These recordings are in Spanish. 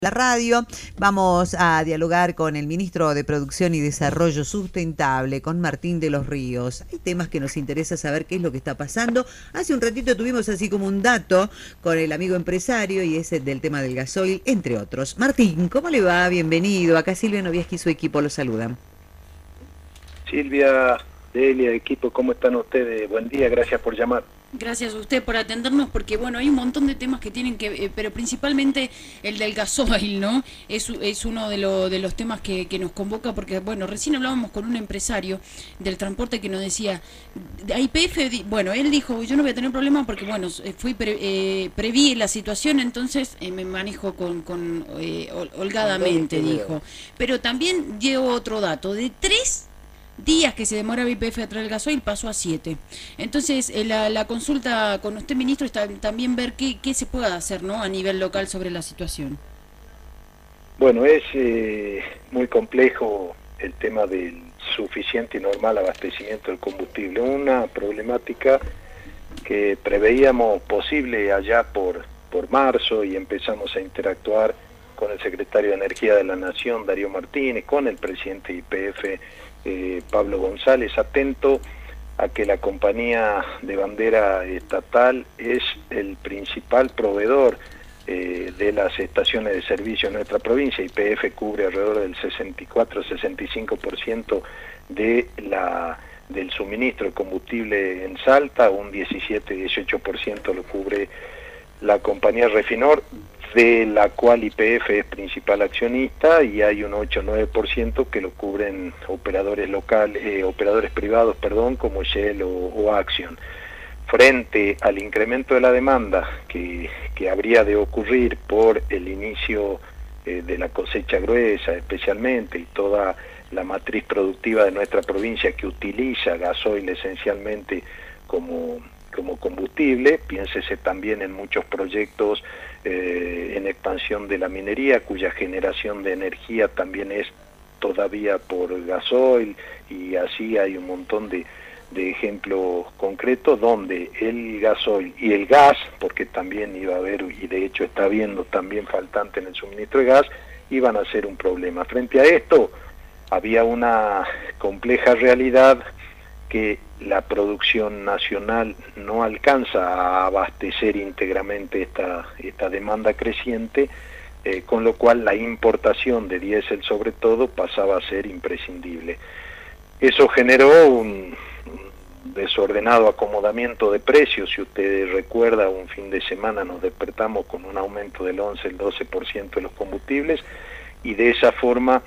La radio. Vamos a dialogar con el ministro de Producción y Desarrollo Sustentable, con Martín de los Ríos. Hay temas que nos interesa saber qué es lo que está pasando. Hace un ratito tuvimos así como un dato con el amigo empresario y ese del tema del gasoil, entre otros. Martín, ¿cómo le va? Bienvenido. Acá Silvia Novieski y su equipo lo saludan. Silvia, Delia, equipo, ¿cómo están ustedes? Buen día, gracias por llamar. Gracias a usted por atendernos, porque bueno, hay un montón de temas que tienen que, pero principalmente el del gasoil, ¿no? Es uno de los temas que nos convoca, porque bueno, recién hablábamos con un empresario del transporte que nos decía, a YPF, bueno, él dijo, yo no voy a tener problema porque bueno, preví la situación, entonces me manejo holgadamente, dijo. Pero también dio otro dato, de 3 días que se demora YPF a traer el gasoil pasó a 7. Entonces, la consulta con usted, ministro, está también ver qué se puede hacer, ¿no?, a nivel local sobre la situación. Bueno, es muy complejo el tema del suficiente y normal abastecimiento del combustible. Una problemática que preveíamos posible allá por marzo y empezamos a interactuar con el secretario de Energía de la Nación, Darío Martínez, con el presidente de YPF, Pablo González, atento a que la compañía de bandera estatal es el principal proveedor de las estaciones de servicio en nuestra provincia. YPF cubre alrededor del 64-65% del suministro de combustible en Salta, un 17-18% lo cubre la compañía Refinor, de la cual YPF es principal accionista, y hay un 8-9% que lo cubren operadores locales, operadores privados, como Shell o Axion. Frente al incremento de la demanda que habría de ocurrir por el inicio de la cosecha gruesa especialmente, y toda la matriz productiva de nuestra provincia que utiliza gasoil esencialmente como combustible, piénsese también en muchos proyectos en expansión de la minería, cuya generación de energía también es todavía por gasoil, y así hay un montón de ejemplos concretos donde el gasoil y el gas, porque también iba a haber, y de hecho está habiendo también faltante en el suministro de gas, iban a ser un problema. Frente a esto había una compleja realidad que la producción nacional no alcanza a abastecer íntegramente esta demanda creciente, con lo cual la importación de diésel sobre todo pasaba a ser imprescindible. Eso generó un desordenado acomodamiento de precios. Si usted recuerda, un fin de semana nos despertamos con un aumento del 11, el 12% de los combustibles, y de esa forma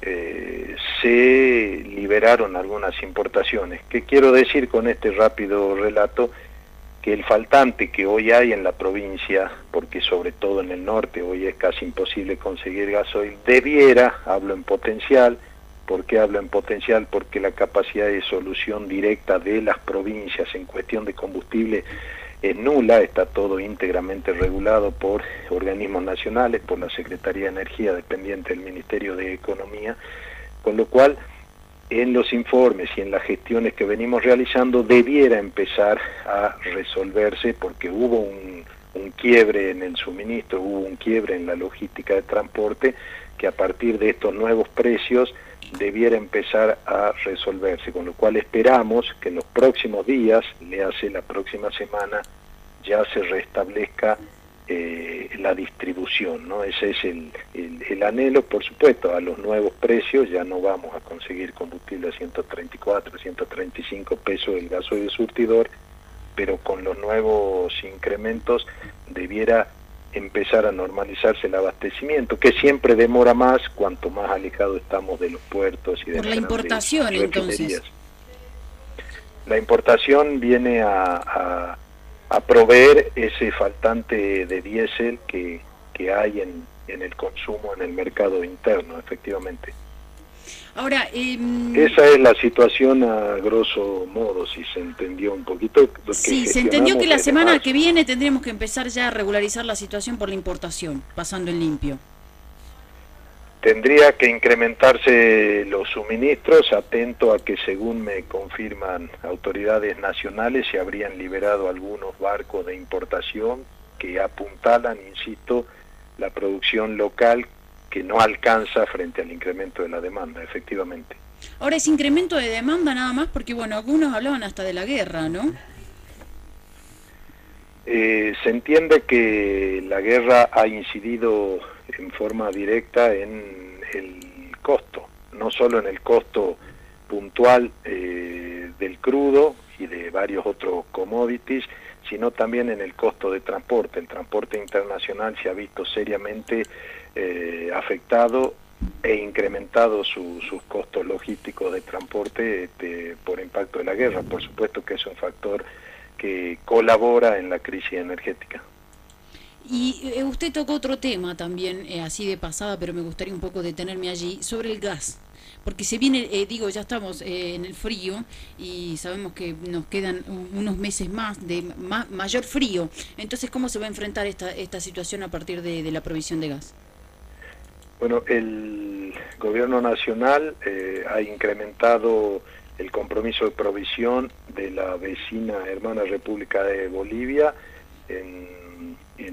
se liberaron algunas importaciones. ¿Qué quiero decir con este rápido relato? Que el faltante que hoy hay en la provincia, porque sobre todo en el norte hoy es casi imposible conseguir gasoil, debiera, hablo en potencial. ¿Por qué hablo en potencial? Porque la capacidad de solución directa de las provincias en cuestión de combustible es nula, está todo íntegramente regulado por organismos nacionales, por la Secretaría de Energía dependiente del Ministerio de Economía, con lo cual en los informes y en las gestiones que venimos realizando debiera empezar a resolverse, porque hubo un quiebre en el suministro, hubo un quiebre en la logística de transporte, que a partir de estos nuevos precios debiera empezar a resolverse, con lo cual esperamos que en los próximos días, le hace la próxima semana, ya se restablezca la distribución, ¿no? Ese es el anhelo. Por supuesto, a los nuevos precios ya no vamos a conseguir combustible a 134, 135 pesos el gasoil de surtidor, pero con los nuevos incrementos debiera empezar a normalizarse el abastecimiento, que siempre demora más cuanto más alejado estamos de los puertos y de por la importación, entonces. La importación viene a proveer ese faltante de diésel que hay en el consumo en el mercado interno, efectivamente. Ahora, esa es la situación a grosso modo, si se entendió un poquito. Sí, se entendió que la semana que viene tendremos que empezar ya a regularizar la situación por la importación, pasando en limpio. Tendría que incrementarse los suministros, atento a que, según me confirman autoridades nacionales, se habrían liberado algunos barcos de importación que apuntalan, insisto, la producción local que no alcanza frente al incremento de la demanda, efectivamente. Ahora, es incremento de demanda nada más porque, bueno, algunos hablaban hasta de la guerra, ¿no? Se entiende que la guerra ha incidido en forma directa en el costo, no solo en el costo puntual del crudo y de varios otros commodities, sino también en el costo de transporte. El transporte internacional se ha visto seriamente afectado e incrementado sus costos logísticos de transporte por impacto de la guerra. Por supuesto que es un factor que colabora en la crisis energética. Y usted tocó otro tema también, así de pasada, pero me gustaría un poco detenerme allí, sobre el gas. Porque se viene, ya estamos en el frío y sabemos que nos quedan unos meses más de mayor frío. Entonces, ¿cómo se va a enfrentar esta situación a partir de la provisión de gas? Bueno, el gobierno nacional ha incrementado el compromiso de provisión de la vecina hermana República de Bolivia en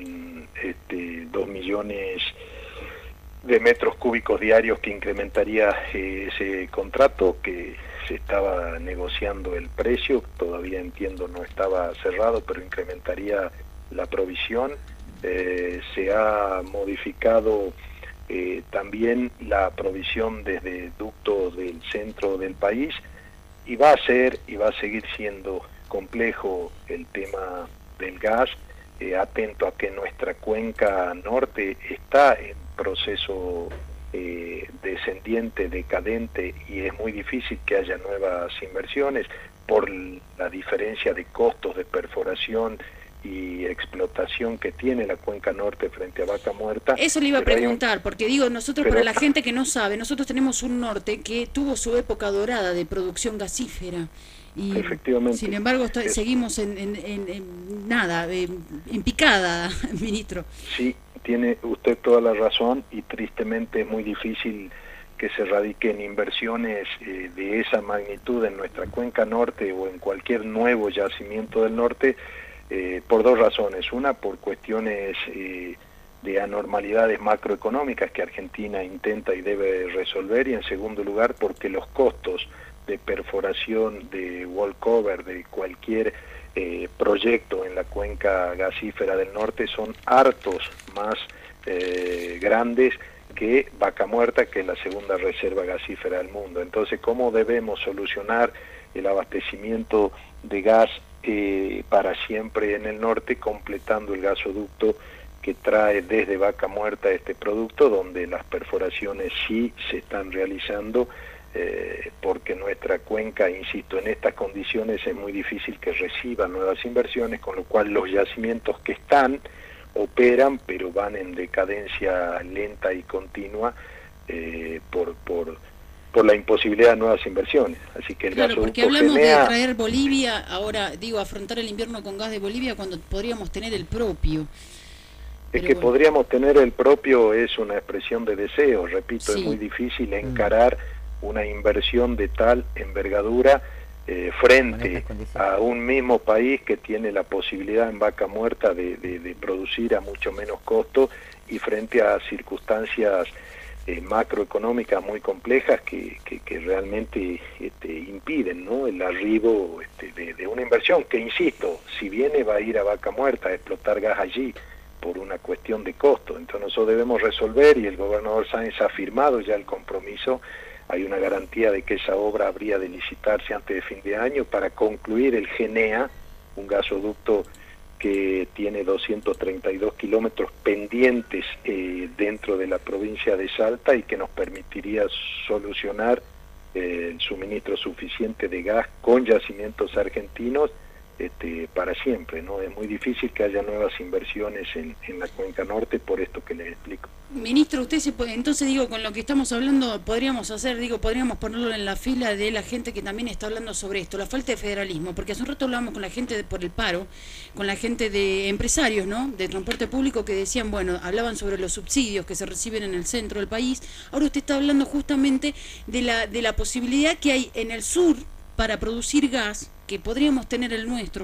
2 millones de metros cúbicos diarios, que incrementaría ese contrato, que se estaba negociando el precio, todavía entiendo no estaba cerrado, pero incrementaría la provisión. Se ha modificado también la provisión desde ductos del centro del país, y va a seguir siendo complejo el tema del gas, atento a que nuestra cuenca norte está en proceso descendiente, decadente, y es muy difícil que haya nuevas inversiones por la diferencia de costos de perforación y explotación que tiene la cuenca norte frente a Vaca Muerta. Eso le iba a preguntar, porque digo, nosotros, para la gente que no sabe, nosotros tenemos un norte que tuvo su época dorada de producción gasífera, y efectivamente, sin embargo seguimos en picada, ministro. Sí, tiene usted toda la razón, y tristemente es muy difícil que se radiquen inversiones de esa magnitud en nuestra cuenca norte o en cualquier nuevo yacimiento del norte, por dos razones. Una, por cuestiones de anormalidades macroeconómicas que Argentina intenta y debe resolver, y en segundo lugar porque los costos de perforación, de wall cover, de cualquier proyecto en la cuenca gasífera del norte son hartos más grandes que Vaca Muerta, que es la segunda reserva gasífera del mundo. Entonces, ¿cómo debemos solucionar el abastecimiento de gas para siempre en el norte, completando el gasoducto que trae desde Vaca Muerta este producto, donde las perforaciones sí se están realizando, porque nuestra cuenca, insisto, en estas condiciones es muy difícil que reciba nuevas inversiones, con lo cual los yacimientos que están operan, pero van en decadencia lenta y continua por la imposibilidad de nuevas inversiones. Así que el gasoducto, porque hablamos de traer Bolivia, ahora digo, afrontar el invierno con gas de Bolivia cuando podríamos tener el propio. Es que podríamos tener el propio, es una expresión de deseo, repito, sí. Es muy difícil encarar una inversión de tal envergadura frente a un mismo país que tiene la posibilidad en Vaca Muerta de producir a mucho menos costo, y frente a circunstancias macroeconómicas muy complejas que realmente impiden, ¿no?, el arribo de una inversión que, insisto, si viene va a ir a Vaca Muerta a explotar gas allí por una cuestión de costo. Entonces nosotros debemos resolver, y el gobernador Sáenz ha firmado ya el compromiso. Hay una garantía de que esa obra habría de licitarse antes de fin de año para concluir el GENEA, un gasoducto que tiene 232 kilómetros pendientes dentro de la provincia de Salta, y que nos permitiría solucionar el suministro suficiente de gas con yacimientos argentinos para siempre, ¿no? Es muy difícil que haya nuevas inversiones en la cuenca norte por esto que les explico. Ministro, usted se puede, entonces digo, con lo que estamos hablando podríamos ponerlo en la fila de la gente que también está hablando sobre esto, la falta de federalismo, porque hace un rato hablábamos con la gente por el paro, con la gente de empresarios, ¿no?, de transporte público, que decían, bueno, hablaban sobre los subsidios que se reciben en el centro del país. Ahora usted está hablando justamente de la posibilidad que hay en el sur para producir gas, que podríamos tener el nuestro,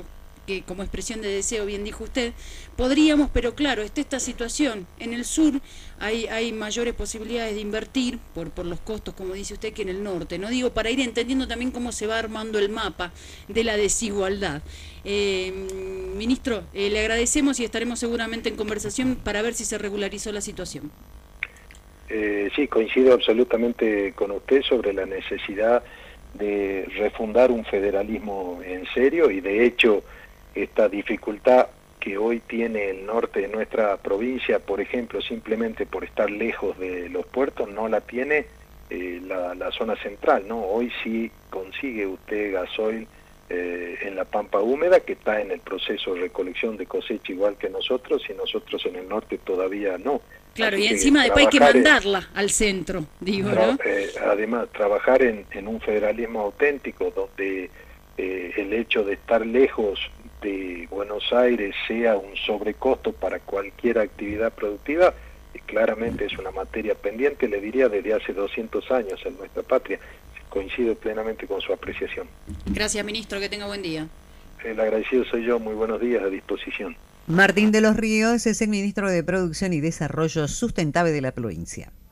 que como expresión de deseo, bien dijo usted, podríamos, pero claro, está esta situación. En el sur hay mayores posibilidades de invertir por los costos, como dice usted, que en el norte. No digo, para ir entendiendo también cómo se va armando el mapa de la desigualdad. Ministro, le agradecemos y estaremos seguramente en conversación para ver si se regularizó la situación. Sí, coincido absolutamente con usted sobre la necesidad de refundar un federalismo en serio, y de hecho esta dificultad que hoy tiene el norte de nuestra provincia, por ejemplo, simplemente por estar lejos de los puertos, no la tiene la zona central, ¿no? Hoy sí consigue usted gasoil en la pampa húmeda, que está en el proceso de recolección de cosecha igual que nosotros, y nosotros en el norte todavía no. Claro, y encima después hay que mandarla al centro, digo, ¿no? Además, trabajar en un federalismo auténtico, donde el hecho de estar lejos de Buenos Aires sea un sobrecosto para cualquier actividad productiva, claramente es una materia pendiente, le diría, desde hace 200 años en nuestra patria. Coincido plenamente con su apreciación. Gracias, ministro, que tenga buen día. El agradecido soy yo, muy buenos días, a disposición. Martín de los Ríos es el ministro de Producción y Desarrollo Sustentable de la provincia.